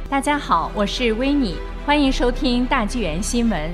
大家好，我是维尼，欢迎收听大纪元新闻。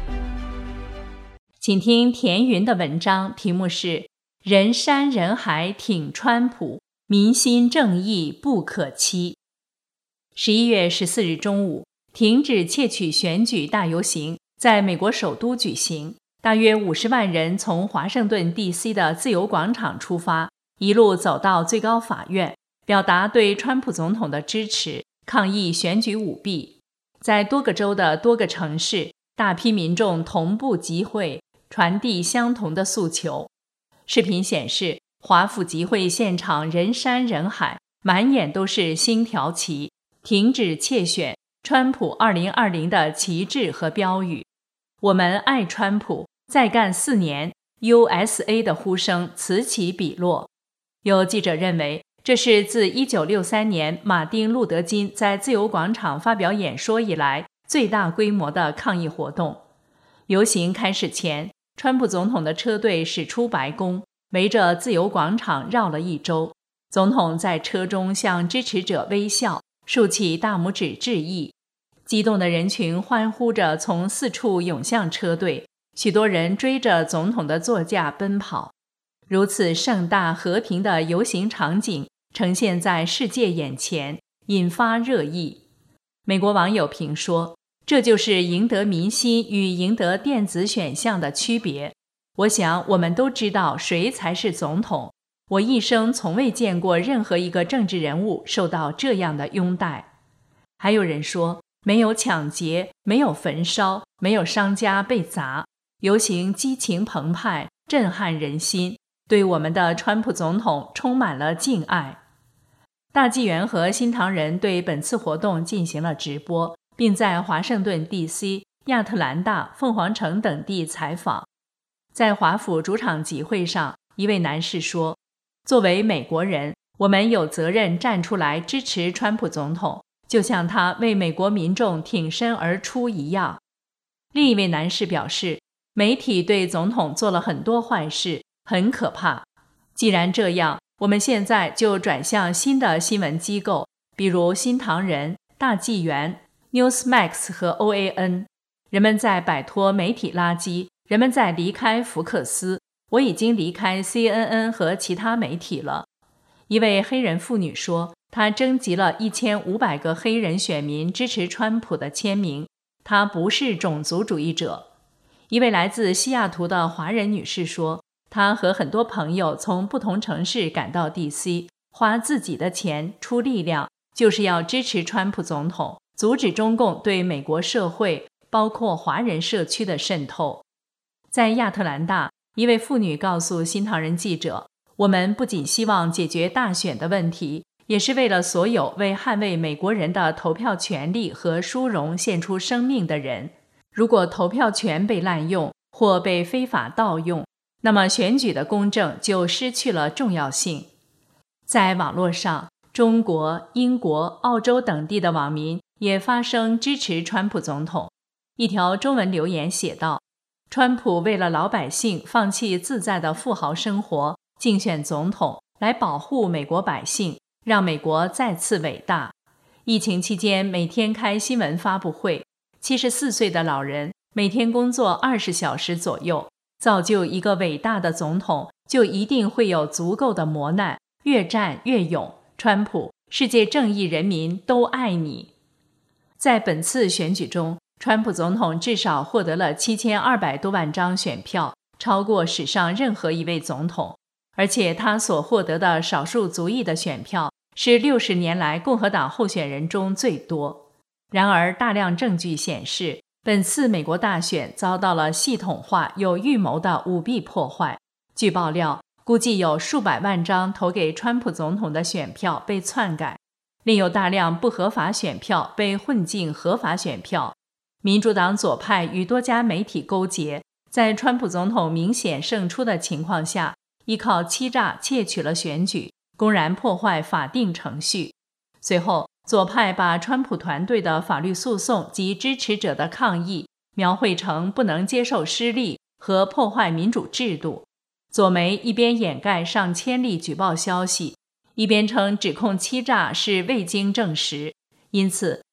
请听田云的文章，题目是人山人海挺川普，民心正义不可欺。11月14日中午，停止窃取选举大游行在美国首都举行，大约50万人从华盛顿 DC 的自由广场出发，一路走到最高法院，表达对川普总统的支持，抗议选举舞弊。在多个州的多个城市，大批民众同步集会，传递相同的诉求。视频显示，华府集会现场人山人海，满眼都是星条旗、停止窃选、川普2020的旗帜和标语。我们爱川普，再干4年 USA 的呼声此起彼落。有记者认为，这是自1963年马丁·路德·金在自由广场发表演说以来最大规模的抗议活动。游行开始前，川普总统的车队驶出白宫，围着自由广场绕了一周。总统在车中向支持者微笑，竖起大拇指致意。激动的人群欢呼着从四处涌向车队，许多人追着总统的座驾奔跑。如此盛大和平的游行场景呈现在世界眼前，引发热议。美国网友评说，这就是赢得民心与赢得电子选项的区别。我想我们都知道谁才是总统，我一生从未见过任何一个政治人物受到这样的拥戴。还有人说，没有抢劫，没有焚烧，没有商家被砸，游行激情澎湃，震撼人心，对我们的川普总统充满了敬爱。大纪元和新唐人对本次活动进行了直播，并在华盛顿 DC、亚特兰大、凤凰城等地采访。在华府主场集会上，一位男士说，作为美国人，我们有责任站出来支持川普总统，就像他为美国民众挺身而出一样。另一位男士表示，媒体对总统做了很多坏事，很可怕。既然这样，我们现在就转向新的新闻机构，比如新唐人、大纪元、Newsmax 和 OAN。 人们在摆脱媒体垃圾，人们在离开福克斯，我已经离开 CNN 和其他媒体了。一位黑人妇女说，她征集了1500个黑人选民支持川普的签名，她不是种族主义者。一位来自西雅图的华人女士说，她和很多朋友从不同城市赶到 DC， 花自己的钱出力量，就是要支持川普总统，阻止中共对美国社会，包括华人社区的渗透。在亚特兰大，一位妇女告诉新唐人记者，我们不仅希望解决大选的问题，也是为了所有为捍卫美国人的投票权利和殊荣献出生命的人。如果投票权被滥用或被非法盗用，那么选举的公正就失去了重要性。在网络上，中国、英国、澳洲等地的网民也发声支持川普总统。一条中文留言写道，川普为了老百姓放弃自在的富豪生活，竞选总统，来保护美国百姓，让美国再次伟大。疫情期间每天开新闻发布会，74岁的老人每天工作20小时左右，造就一个伟大的总统，就一定会有足够的磨难，越战越勇。川普，世界正义人民都爱你。在本次选举中，川普总统至少获得了7200多万张选票，超过史上任何一位总统，而且他所获得的少数族裔的选票是60年来共和党候选人中最多。然而，大量证据显示，本次美国大选遭到了系统化、有预谋的舞弊破坏。据爆料，估计有数百万张投给川普总统的选票被篡改，另有大量不合法选票被混进合法选票。民主党左派与多家媒体勾结，在川普总统明显胜出的情况下，依靠欺诈窃取了选举，公然破坏法定程序。随后，左派把川普团队的法律诉讼及支持者的抗议描绘成不能接受失利和破坏民主制度。左媒一边掩盖上千例举报消息，一边称指控欺诈是未经证实，因此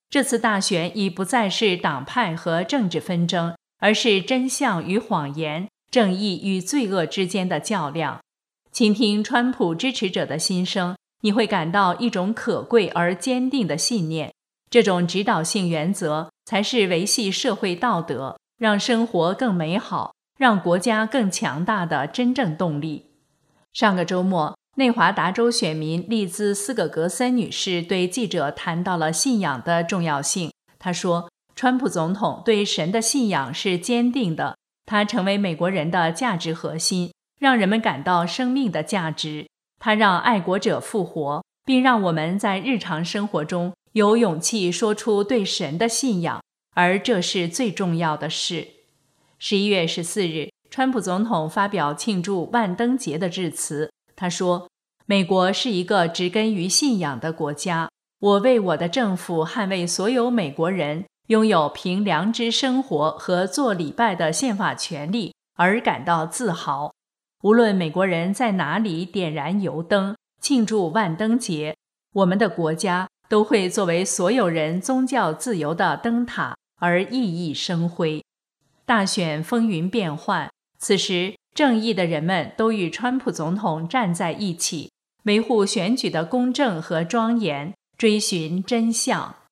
这次大选已不再是党派和政治纷争，而是真相与谎言、正义与罪恶之间的较量。倾听川普支持者的心声，你会感到一种可贵而坚定的信念。这种指导性原则才是维系社会道德、让生活更美好、让国家更强大的真正动力。上个周末，内华达州选民丽兹·斯葛格森女士对记者谈到了信仰的重要性。她说，川普总统对神的信仰是坚定的，他成为美国人的价值核心，让人们感到生命的价值。他让爱国者复活，并让我们在日常生活中有勇气说出对神的信仰，而这是最重要的事。11月14日，川普总统发表庆祝万灯节的致辞。他说，美国是一个植根于信仰的国家，我为我的政府捍卫所有美国人拥有凭良知生活和做礼拜的宪法权利而感到自豪。无论美国人在哪里点燃油灯庆祝万灯节，我们的国家都会作为所有人宗教自由的灯塔而熠熠生辉。大选风云变幻，此时正义的人们都与川普总统站在一起，维护选举的公正和庄严，追寻真相。